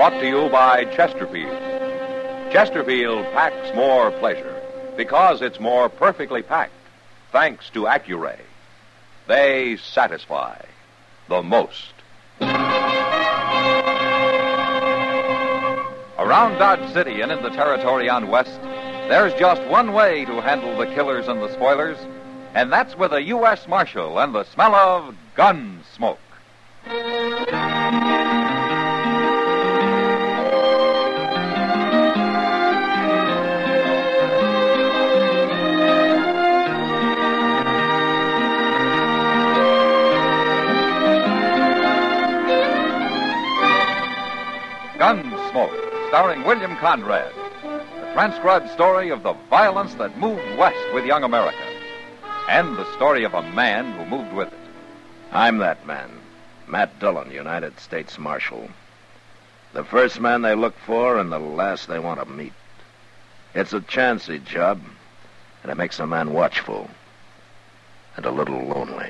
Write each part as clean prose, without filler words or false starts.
Brought to you by Chesterfield. Chesterfield packs more pleasure because it's more perfectly packed, thanks to Accuray. They satisfy the most. Around Dodge City and in the territory on West, there's just one way to handle the killers and the spoilers, and that's with a U.S. Marshal and the smell of gun smoke. Gunsmoke, starring William Conrad. The transcribed story of the violence that moved west with young America. And the story of a man who moved with it. I'm that man, Matt Dillon, United States Marshal. The first man they look for and the last they want to meet. It's a chancy job, and it makes a man watchful and a little lonely.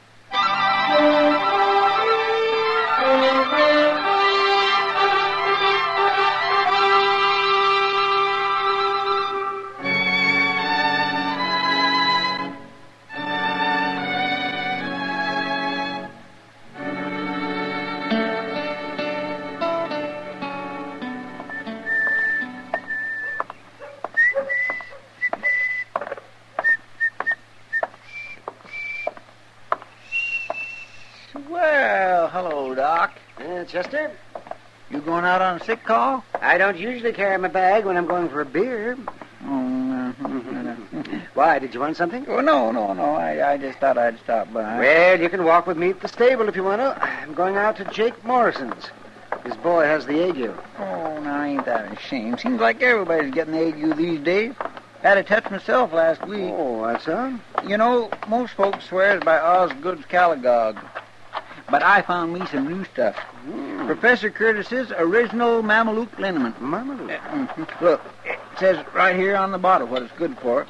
Well, hello, Doc. Chester? You going out on a sick call? I don't usually carry my bag when I'm going for a beer. Oh, Why, did you want something? Oh, no. I just thought I'd stop by. Well, you can walk with me at the stable if you want to. I'm going out to Jake Morrison's. His boy has the ague. Oh, now, ain't that a shame? Seems like everybody's getting the ague these days. Had a touch myself last week. Oh, that's so? You know, most folks swears by Osgood's Caligog. But I found me some new stuff. Professor Curtis's original Mameluke liniment. Mameluke? Look, it says right here on the bottle what it's good for.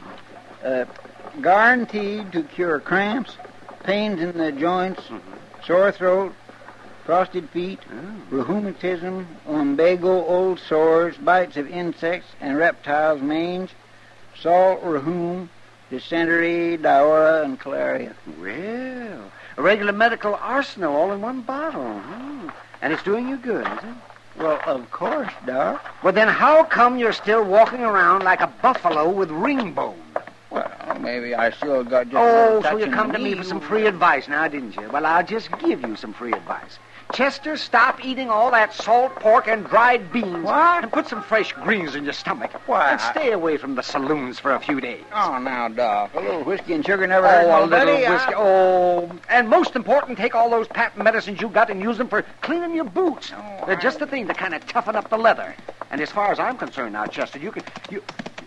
Guaranteed to cure cramps, pains in the joints, sore throat, frosted feet, rheumatism, lumbago, old sores, bites of insects and reptiles, mange, salt rheum, dysentery, diarrhea, and cholera. Well, a regular medical arsenal all in one bottle. And it's doing you good, is it? Well, of course, Doc. Well, then how come you're still walking around like a buffalo with ring bone? Well, maybe I sure got just Oh, so you come to me for some free advice now, didn't you? Well, I'll just give you some free advice. Chester, stop eating all that salt pork and dried beans. What? And put some fresh greens in your stomach. Why? And stay away from the saloons for a few days. Oh, now, Doc, a little whiskey and sugar never hurt Oh, a nobody. little whiskey. Oh, and most important, take all those patent medicines you got and use them for cleaning your boots. Oh, They're just the thing to kind of toughen up the leather. And as far as I'm concerned now, Chester, you can... What's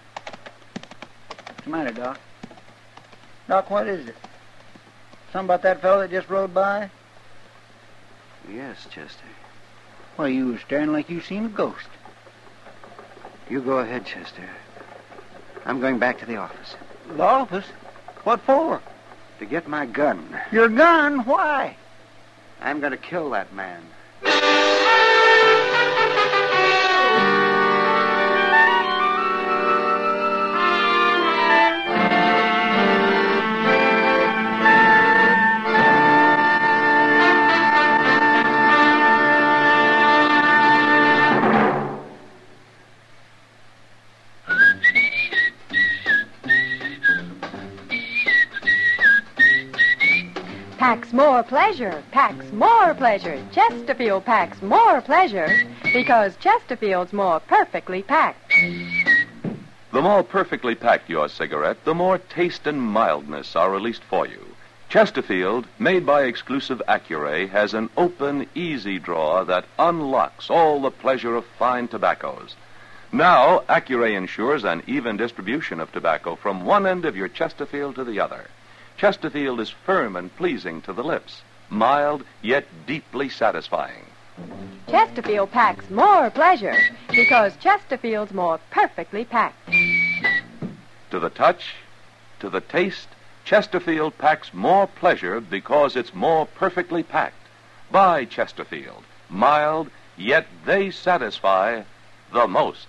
the matter, Doc? Doc, what is it? Something about that fellow that just rode by? Yes, Chester. Why, you was staring like you seen a ghost. You go ahead, Chester. I'm going back to the office. The office? What for? To get my gun. Your gun? Why? I'm going to kill that man. Packs more pleasure, packs more pleasure. Chesterfield packs more pleasure because Chesterfield's more perfectly packed. The more perfectly packed your cigarette, the more taste and mildness are released for you. Chesterfield, made by exclusive Accuray, has an open, easy drawer that unlocks all the pleasure of fine tobaccos. Now, Accuray ensures an even distribution of tobacco from one end of your Chesterfield to the other. Chesterfield is firm and pleasing to the lips, mild yet deeply satisfying. Chesterfield packs more pleasure because Chesterfield's more perfectly packed. To the touch, to the taste, Chesterfield packs more pleasure because it's more perfectly packed. Buy Chesterfield, mild yet they satisfy the most.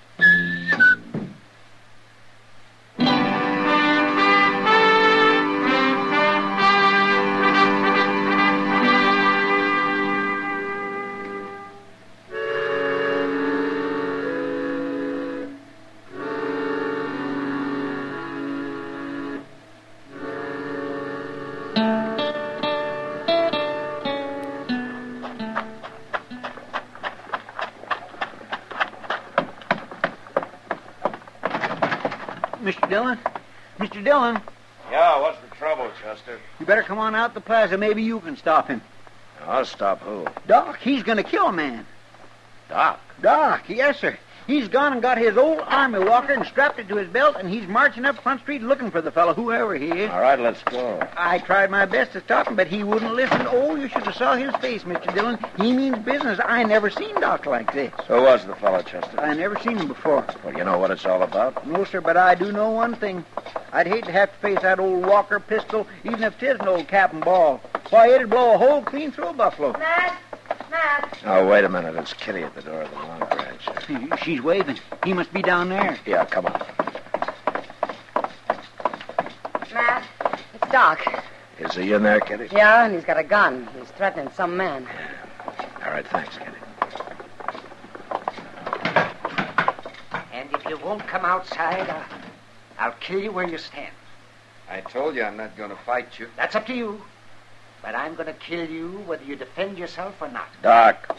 Mr. Dillon? Mr. Dillon, Yeah, what's the trouble, Chester? you better come on out the plaza. Maybe you can stop him. I'll stop who? Doc, he's going to kill a man. Doc. Doc, yes, sir. He's gone and got his old army walker and strapped it to his belt, and he's marching up Front Street looking for the fellow, whoever he is. All right, let's go. I tried my best to stop him, but he wouldn't listen. Oh, you should have saw his face, Mr. Dillon. He means business. I never seen Doc like this. Who was the fellow, Chester? I never seen him before. Well, you know what it's all about? No, sir, but I do know one thing. I'd hate to have to face that old Walker pistol, even if 'tis an old cap and ball. Why, it'd blow a hole clean through a buffalo. Matt! Oh, wait a minute. It's Kitty at the door of the Long Ranch. She's waving. He must be down there. Yeah, come on. Matt, it's Doc. Is he in there, Kitty? Yeah, and he's got a gun. He's threatening some man. All right, thanks, Kitty. And if you won't come outside, I'll kill you where you stand. I told you I'm not going to fight you. That's up to you. But I'm going to kill you whether you defend yourself or not. Doc.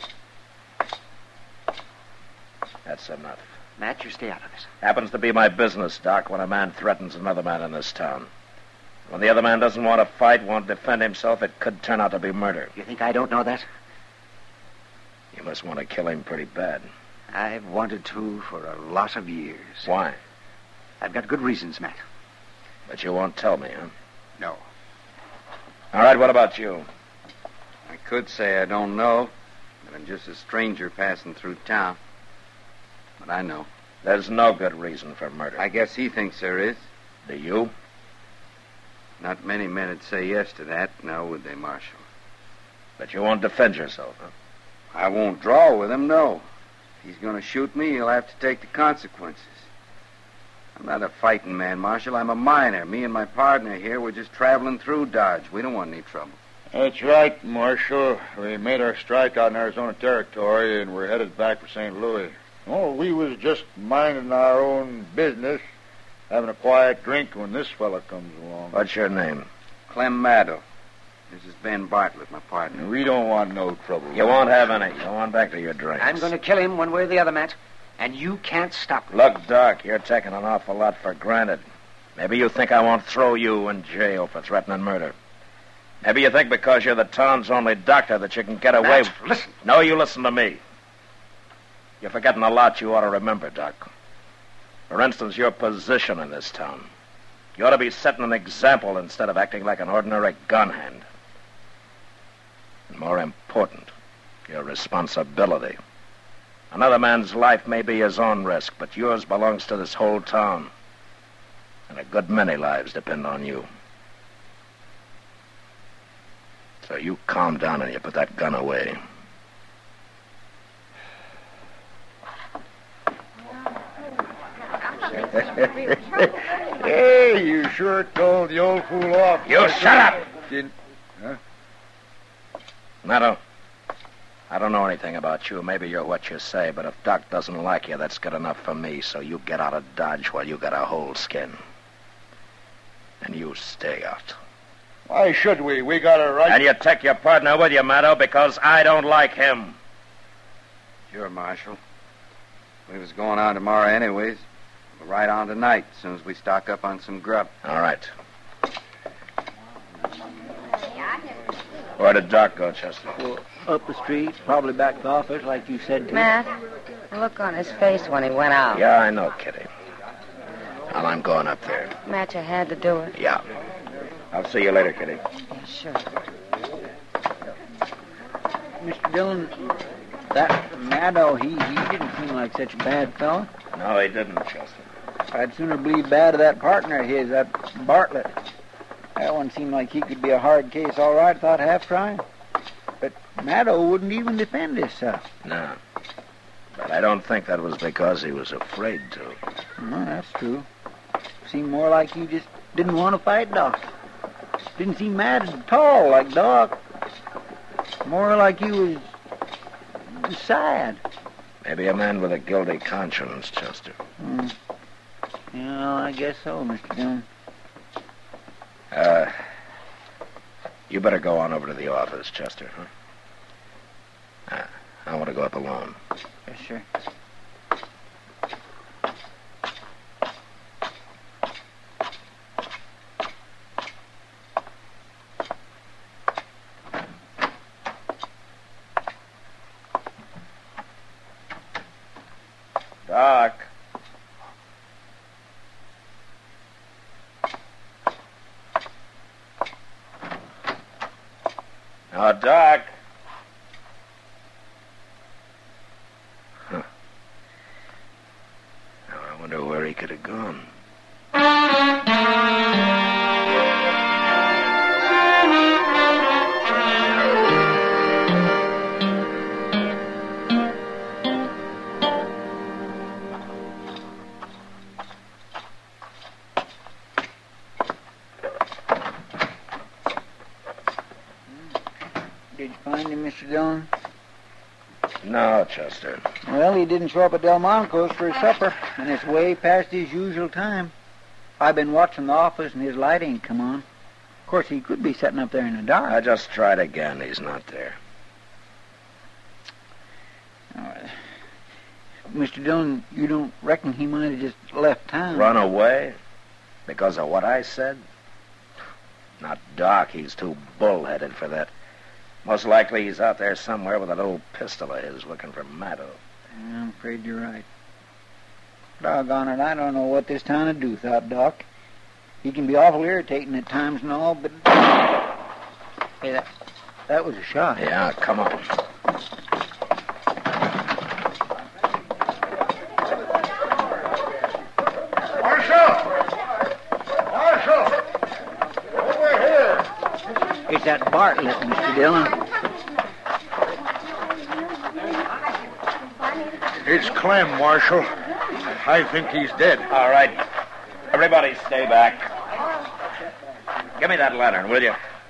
That's enough. Matt, you stay out of this. Happens to be my business, Doc, when a man threatens another man in this town. When the other man doesn't want to fight, won't defend himself, it could turn out to be murder. You think I don't know that? You must want to kill him pretty bad. I've wanted to for a lot of years. Why? I've got good reasons, Matt. But you won't tell me, huh? No. All right, what about you? I could say I don't know, but I'm just a stranger passing through town. But I know. There's no good reason for murder. I guess he thinks there is. Do you? Not many men would say yes to that, now would they, Marshal? But you won't defend yourself, huh? I won't draw with him, no. If he's going to shoot me, he'll have to take the consequences. I'm not a fighting man, Marshal. I'm a miner. Me and my partner here, we're just traveling through Dodge. We don't want any trouble. That's right, Marshal. We made our strike out in Arizona Territory, and we're headed back for St. Louis. Oh, we was just minding our own business, having a quiet drink when this fella comes along. What's your name? Clem Maddow. This is Ben Bartlett, my partner. We don't want no trouble. You won't have any. Go on back to your drinks. I'm going to kill him one way or the other, Matt. And you can't stop me. Look, Doc, you're taking an awful lot for granted. Maybe you think I won't throw you in jail for threatening murder. Maybe you think because you're the town's only doctor that you can get away Matt, listen. No, you listen to me. You're forgetting a lot you ought to remember, Doc. For instance, your position in this town. You ought to be setting an example instead of acting like an ordinary gun hand. And more important, your responsibility. Another man's life may be his own risk, but yours belongs to this whole town. And a good many lives depend on you. So you calm down and you put that gun away. Hey, you sure told the old fool off. You shut up! Huh? Maddow, I don't know anything about you. Maybe you're what you say, but if Doc doesn't like you, that's good enough for me. So you get out of Dodge while you got a whole skin. And you stay out. Why should we? We got a right... And you take your partner with you, Maddow, because I don't like him. Sure, Marshal. We was going on tomorrow anyways. We'll ride on tonight as soon as we stock up on some grub. All right. Where did Doc go, Chester? Well, up the street, probably back to the office, like you said to Matt, the look on his face when he went out. Yeah, I know, Kitty. Well, I'm going up there. Matt, you had to do it. Yeah. I'll see you later, Kitty. Yeah, sure. Mr. Dillon, that Maddow, he didn't seem like such a bad fellow. No, he didn't, Chester. I'd sooner believe bad of that partner of his, that Bartlett. That one seemed like he could be a hard case, all right, without half trying. But Maddow wouldn't even defend himself. No. But I don't think that was because he was afraid to. No, that's true. Seemed more like you just didn't want to fight Doc. Didn't seem mad at all like Doc. More like you was sad. Maybe a man with a guilty conscience, Chester. Yeah, I guess so, Mr. Dillon. You better go on over to the office, Chester, huh? I want to go up alone. Yes, sir. Doc. Oh, Doc. Huh. Now, I wonder where he could have gone. Did you find him, Mr. Dillon? No, Chester. Well, he didn't show up at Delmonico's for his supper, and it's way past his usual time. I've been watching the office, and his light ain't come on. Of course, he could be sitting up there in the dark. I just tried again. He's not there. Mr. Dillon, you don't reckon he might have just left town? Run away? Because of what I said? Not Doc. He's too bullheaded for that. Most likely he's out there somewhere with a little pistol of his looking for Maddo. Yeah, I'm afraid you're right. Doggone it, I don't know what this town would do, thought Doc. He can be awful irritating at times and all, but... Hey, that was a shot. Yeah, come on. It's that Bartlett, Mr. Dillon. It's Clem, Marshal. I think he's dead. All right. Everybody stay back. Give me that lantern, will you?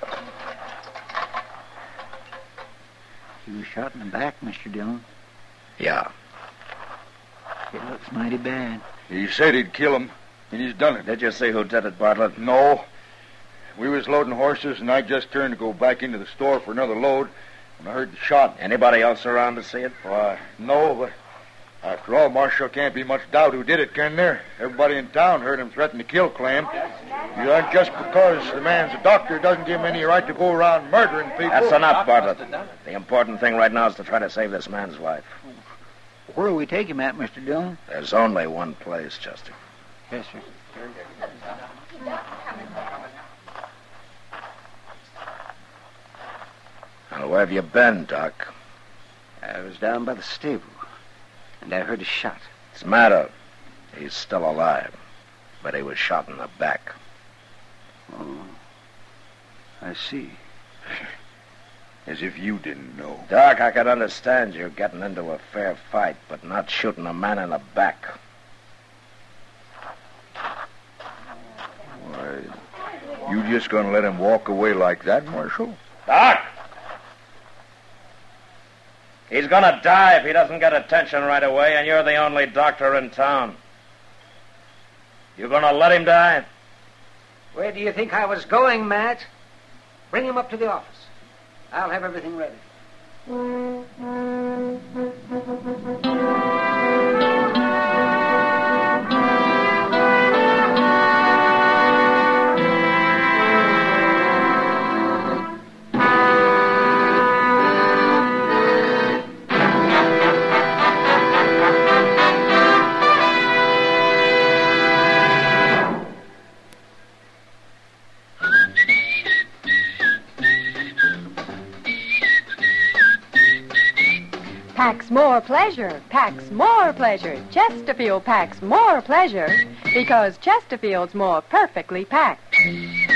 He was shot in the back, Mr. Dillon. Yeah. It looks mighty bad. He said he'd kill him, and he's done it. Did you see who did it, Bartlett? No. We was loading horses, and I just turned to go back into the store for another load, and I heard the shot. Anybody else around to see it? Why, no, but after all, Marshal, can't be much doubt who did it, can there? Everybody in town heard him threaten to kill Clem. Just because the man's a doctor doesn't give him any right to go around murdering people. That's enough, Bartlett. The important thing right now is to try to save this man's life. Where will we take him at, Mr. Dillon? There's only one place, Chester. Yes, sir. Now, where have you been, Doc? I was down by the stable, and I heard a shot. It's Maddo. He's still alive, but he was shot in the back. Oh, I see. As if you didn't know. Doc, I could understand you getting into a fair fight, but not shooting a man in the back. Why, you just gonna let him walk away like that, Marshal? Doc! He's gonna die if he doesn't get attention right away, and you're the only doctor in town. You gonna let him die? Where do you think I was going, Matt? Bring him up to the office. I'll have everything ready. Packs more pleasure, packs more pleasure. Chesterfield packs more pleasure because Chesterfield's more perfectly packed.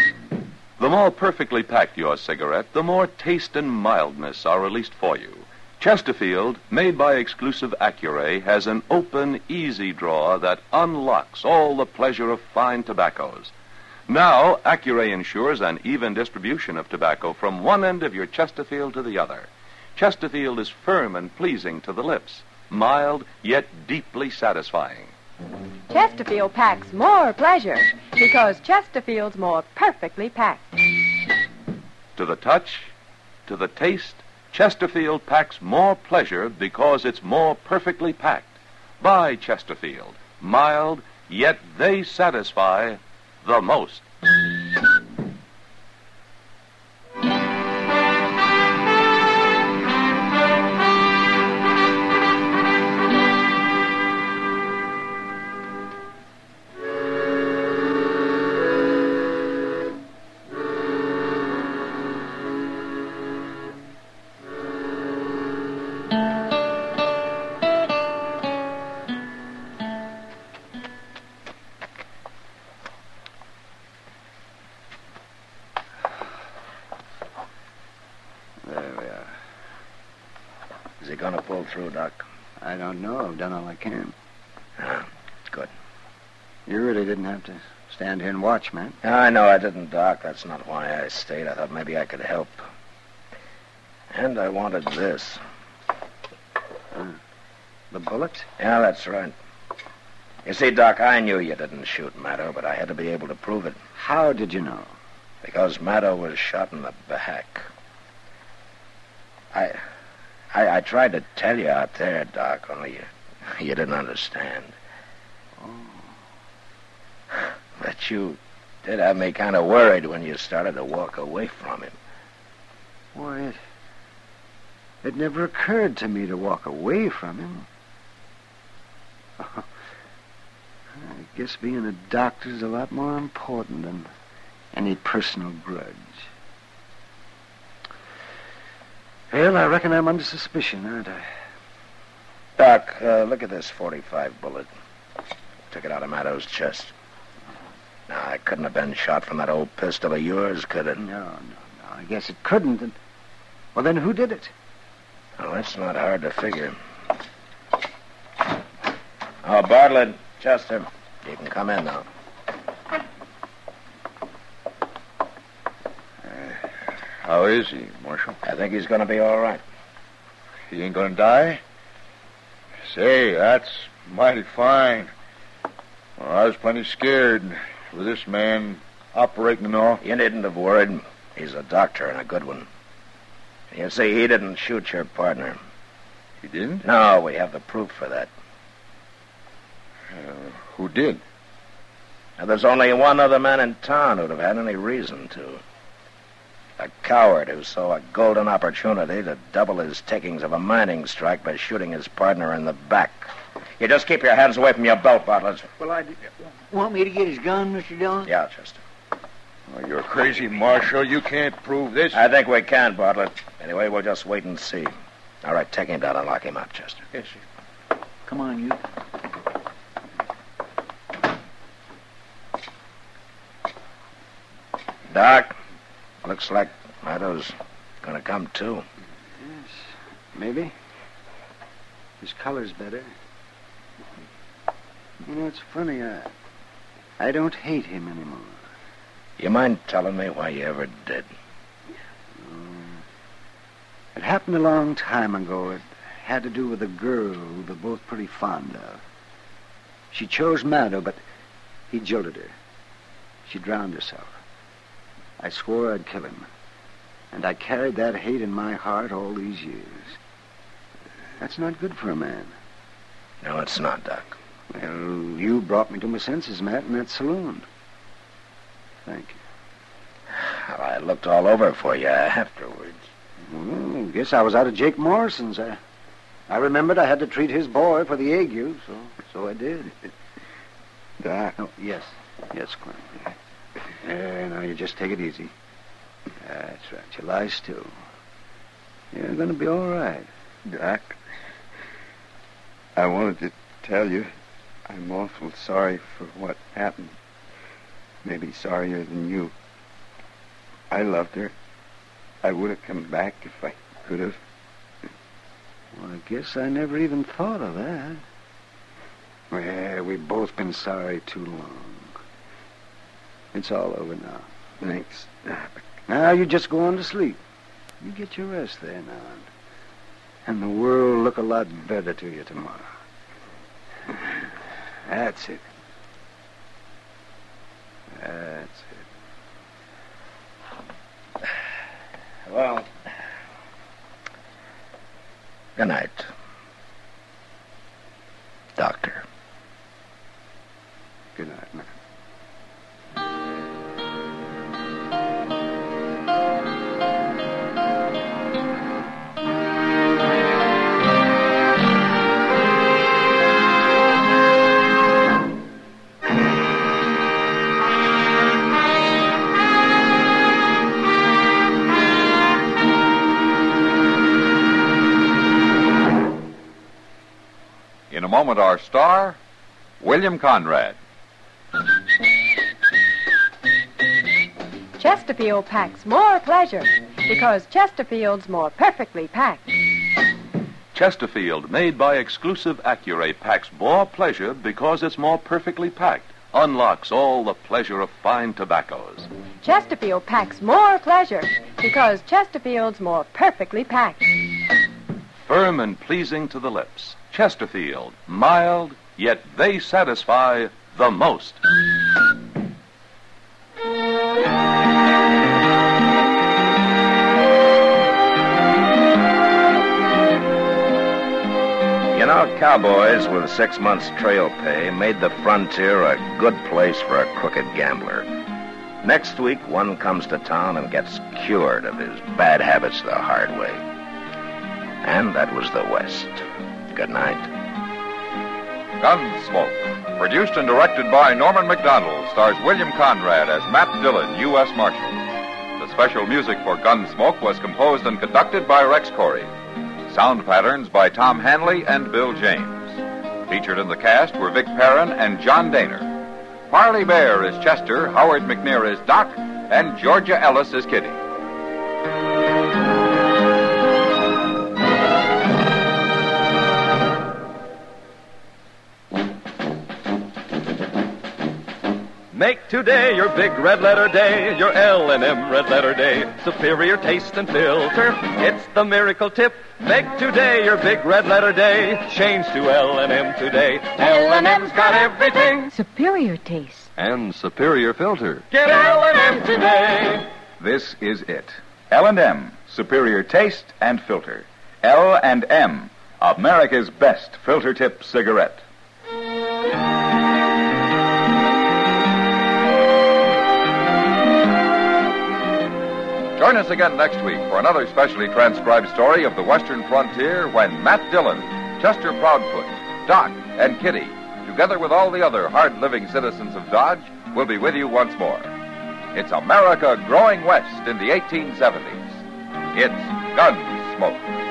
The more perfectly packed your cigarette, the more taste and mildness are released for you. Chesterfield, made by exclusive Accuray, has an open, easy drawer that unlocks all the pleasure of fine tobaccos. Now, Accuray ensures an even distribution of tobacco from one end of your Chesterfield to the other. Chesterfield is firm and pleasing to the lips, mild yet deeply satisfying. Chesterfield packs more pleasure because Chesterfield's more perfectly packed. To the touch, to the taste, Chesterfield packs more pleasure because it's more perfectly packed. Buy Chesterfield, mild, yet they satisfy the most. There we are. Is he going to pull through, Doc? I don't know. I've done all I can. Ah, good. You really didn't have to stand here and watch, man. I know I didn't, Doc. That's not why I stayed. I thought maybe I could help. And I wanted this. The bullet? Yeah, that's right. You see, Doc, I knew you didn't shoot Maddo, but I had to be able to prove it. How did you know? Because Maddo was shot in the back. I tried to tell you out there, Doc, only you didn't understand. Oh. But you did have me kind of worried when you started to walk away from him. Why, it never occurred to me to walk away from him. I guess being a doctor is a lot more important than any personal grudge. Well, I reckon I'm under suspicion, aren't I? Doc, look at this .45 bullet. Took it out of Maddo's chest. Now, it couldn't have been shot from that old pistol of yours, could it? No. I guess it couldn't. Well, then who did it? Well, that's not hard to figure. Oh, Bartlett, Chester, you can come in now. How is he, Marshal? I think he's going to be all right. He ain't going to die? Say, that's mighty fine. Well, I was plenty scared with this man operating and all. You needn't have worried. He's a doctor and a good one. You see, he didn't shoot your partner. He didn't? No, we have the proof for that. Who did? Now, there's only one other man in town who'd have had any reason to. A coward who saw a golden opportunity to double his takings of a mining strike by shooting his partner in the back. You just keep your hands away from your belt, Bartlett. Well, want me to get his gun, Mr. Dillon? Yeah, Chester. Oh, you're crazy, Marshal. You can't prove this. I think we can, Bartlett. Anyway, we'll just wait and see. All right, take him down and lock him up, Chester. Yes, sir. Come on, you. Doc, looks like Maddo's gonna come too. Yes, maybe. His color's better. You know, it's funny. I don't hate him anymore. You mind telling me why you ever did? It happened a long time ago. It had to do with a girl we were both pretty fond of. She chose Maddo, but he jilted her. She drowned herself. I swore I'd kill him. And I carried that hate in my heart all these years. That's not good for a man. No, it's not, Doc. Well, you brought me to my senses, Matt, in that saloon. Thank you. Well, I looked all over for you afterwards. Well, I guess I was out of Jake Morrison's. I remembered I had to treat his boy for the ague, so I did. Doc? Oh, yes, Clem. Now you just take it easy. That's right. You lie still. You're going to be all right. Doc, I wanted to tell you I'm awful sorry for what happened. Maybe sorrier than you. I loved her. I would have come back if I could have. Well, I guess I never even thought of that. Well, we've both been sorry too long. It's all over now. Thanks. Now you just go on to sleep. You get your rest there now. And the world will look a lot better to you tomorrow. That's it. That's it. Well, good night, Doctor. Good night, man. In a moment, our star, William Conrad. Chesterfield packs more pleasure because Chesterfield's more perfectly packed. Chesterfield, made by exclusive Accuray, packs more pleasure because it's more perfectly packed. Unlocks all the pleasure of fine tobaccos. Chesterfield packs more pleasure because Chesterfield's more perfectly packed. Firm and pleasing to the lips. Chesterfield, mild, yet they satisfy the most. You know, cowboys with 6 months trail pay made the frontier a good place for a crooked gambler. Next week, one comes to town and gets cured of his bad habits the hard way. And that was the West. Good night. Gunsmoke, produced and directed by Norman McDonald, stars William Conrad as Matt Dillon, U.S. Marshal. The special music for Gunsmoke was composed and conducted by Rex Corey. Sound patterns by Tom Hanley and Bill James. Featured in the cast were Vic Perrin and John Daner. Parley Bear is Chester, Howard McNear is Doc, and Georgia Ellis is Kitty. Make today your big red letter day, your L&M red letter day. Superior taste and filter, it's the miracle tip. Make today your big red letter day. Change to L&M today. L&M's got everything. Superior taste. And superior filter. Get L&M today. This is it. L&M, superior taste and filter. L&M, America's best filter tip cigarette. Join us again next week for another specially transcribed story of the Western frontier when Matt Dillon, Chester Proudfoot, Doc, and Kitty, together with all the other hard-living citizens of Dodge, will be with you once more. It's America growing west in the 1870s. It's Gunsmoke.